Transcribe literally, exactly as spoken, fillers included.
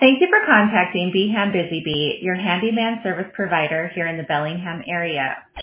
Thank you for contacting Beham Busy Bee, your handyman service provider here in the Bellingham area.